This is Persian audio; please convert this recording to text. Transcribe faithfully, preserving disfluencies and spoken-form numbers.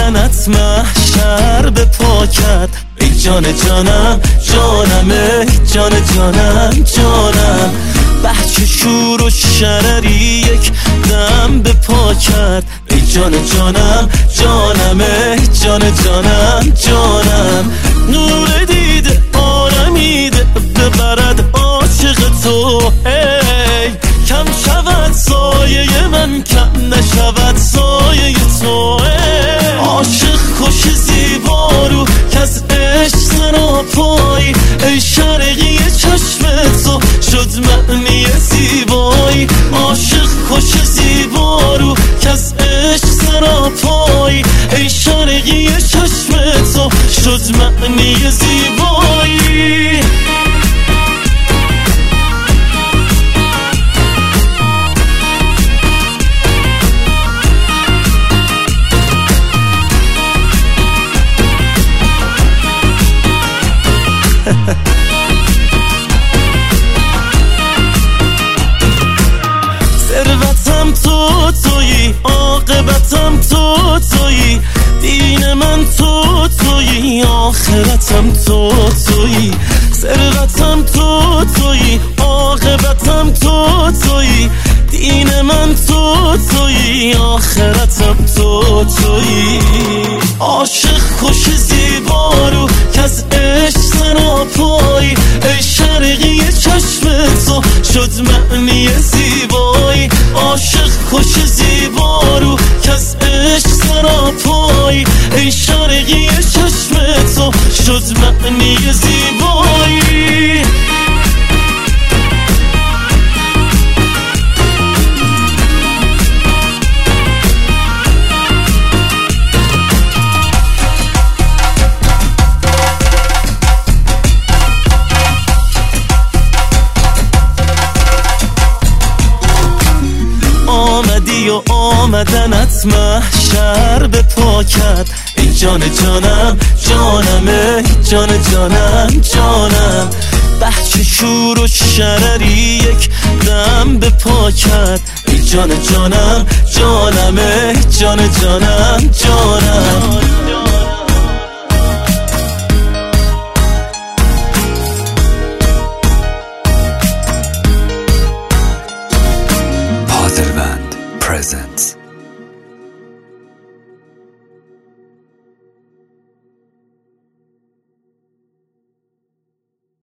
آمدنت محشر به پا کرد. ای جان جانم جانم، ای جان جانم جانم، بچه شور و شرری یک دم به پا کرد. ای جان جانم جانم، ای جان جانم جانم، نور دیده آرمیده ببرد عاشق تو. ای کم شود سایه من، کم نشود سایه تو. عاشق خوش زیبا رو که از عشق سراپایی، ای شرقی چشم تو شد معنی زیبایی. عاشق خوش زیبا رو که از عشق سراپایی، ای شرقی چشم تو شد معنی زیبایی. ثروتم تو تویی، عاقبتم تو تویی، دین من تو تویی، آخرتم تو تویی. ثروتم تو تویی، عاقبتم تو تویی، دین من تو تویی، آخرتم تو تویی. عاشق خوش زیبا رو که از عشق سراپایی، ای شرقی چشم تو شد معنی زیبایی. عاشق خوش زیبا رو که از عشق سراپایی، ای شرقی چشم تو شد معنی زیبایی. آمدی و آمدنت محشر به پا کرد. ای جان جانم جانم، ای جان جانم جانم، بچه شور و شرری یک دم به پا کرد. ای جان جانم جانم، ای جان جانم جانم.